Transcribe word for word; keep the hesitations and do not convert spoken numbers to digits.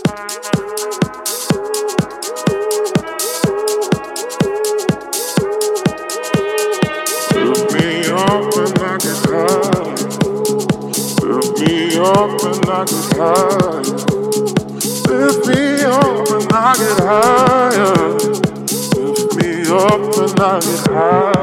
Lift me up and I get high. Lift me up and I get high. Lift me up and I get higher. Lift me up and I get high.